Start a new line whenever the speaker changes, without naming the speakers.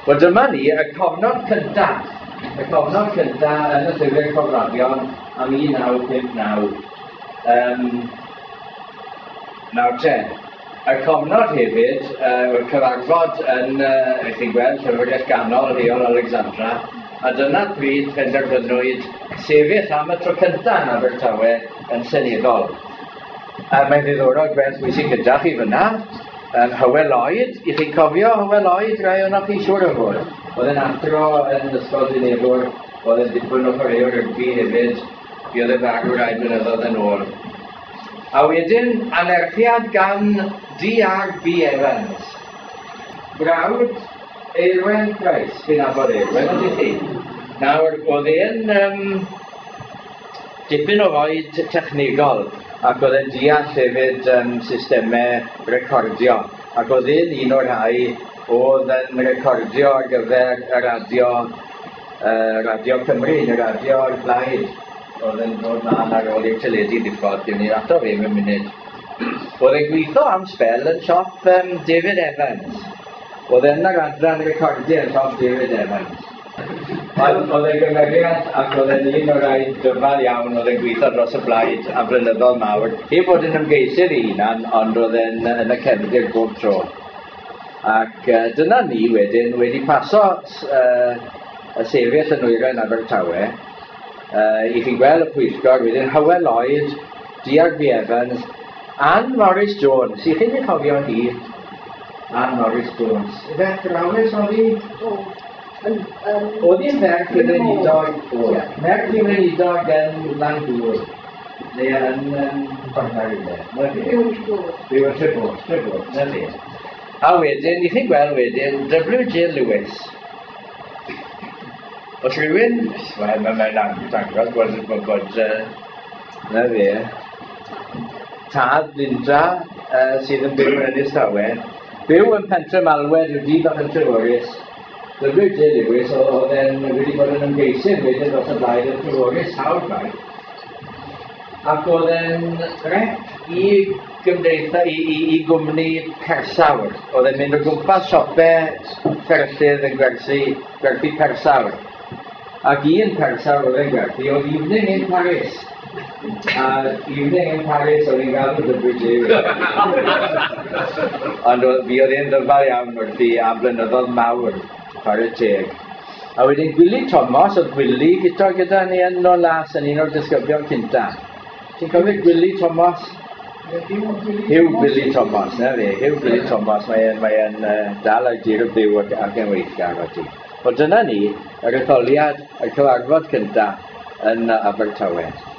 Wel dyma ni, y cofnod cyntaf. Y cofnod cyntaf yn y llyfr Cofrodion am 1959. Nawr te, y cofnod hefyd, yw'r cyfarfod yn, eich chi'n gweld, Llyfrgell Ganol Rheol Alexandra, a dyna pryd penderfynwyd sefyll am y tro cyntaf yn Abertawe yn seneddol. Mae'n ddiddorol gweld pwy sy'n gyda chi fyna. Hywel Lloyd, i chi'n cofio Hywel Lloyd, rai o'na chi siŵr o fod. Oedd yn athro yn ysgol Dineddwr, oedd yn dipyn o chwaraewr rygbi hefyd, fi oedd y farw rai blynyddoedd yn ôl. A wedyn, anerchiad gan D.R.B. Evans. Brawd Eirwen Price, chi'n abod Eirwen, oedd i chi? Nawr, oedd e'n dipyn o foed technegol, ac oedd e'n deall hefyd systemau recordio. Ac oedd e'n un o'r rhai oedd yn recordio ar gyfer y radio Cymru, y radio o'r blaid. Oedd e'n dod mlaen ar ôl i'r teledu diffod, yw'n ni'n ato fe mewn munud. Oedd e'n gweithio am spel yn siop David Evans. Oedd e'n yr adran recordio yn siop David Evans. Oedd e'n gymeriad ac oedd e'n un o'r rai dyfal iawn oedd e'n gweithio dros y blaid am flynyddoedd mawr. Heb bod yn ymgeisydd ei hunan, ond oedd e'n yn y cefndir bob tro. Ac dyna ni wedyn wedi paso y sefyll yn Nwyren Abertawe. I chi'n gweld y pwyllgor wedyn Hywel Lloyd, D.R.B. Evans, Ann Morris Jones. I chi'n ei chofio hi? Ann Morris Jones. Yfe athrawes oedd hi? Oedd hi'n merch yn unidog, merch yn unidog yn Landŵr, neu yn Barnar Ile, na fe? Byw yn Tribwll, na fe. A wedyn, i chi'n gweld wedyn, W.J. Lewis. Os rhywun, mae'n dangos bod, na fe, tad Linda sydd yn byw yn Ynys Tawe, byw yn Pentre Malwed yw'r dydd ac yn Treforys. W.J. Lewis oedd e'n wedi bod yn ymgeisydd wedyn dros y blaid yn Treforys hawdd faint. Ac oedd e'n rep i gymdeithau, i gwmni persawr. Oedd e'n mynd o gwmpas siopau fferyllydd yn gwerthu persawr. Ac un persawr oedd e'n gwerthu oedd Evening in Paris. A Evening in Paris oedd e'n gael o W.J. Ond fi oedd e'n ddyfal iawn wrthi am blynyddoedd mawr. Chwarae teg. A wedyn Gwili Thomas, oedd Gwili gyda ni yn o las yn un o'r disgyblion cynta. Ti'n cofio Gwili Thomas? Hugh Gwili Thomas, na fe, Hugh Gwili Thomas, mae'n dal ar dir y byw ac yn weithgar o ti. Ond dyna ni, yr etholiad, y cyfarfod cynta yn Abertawe.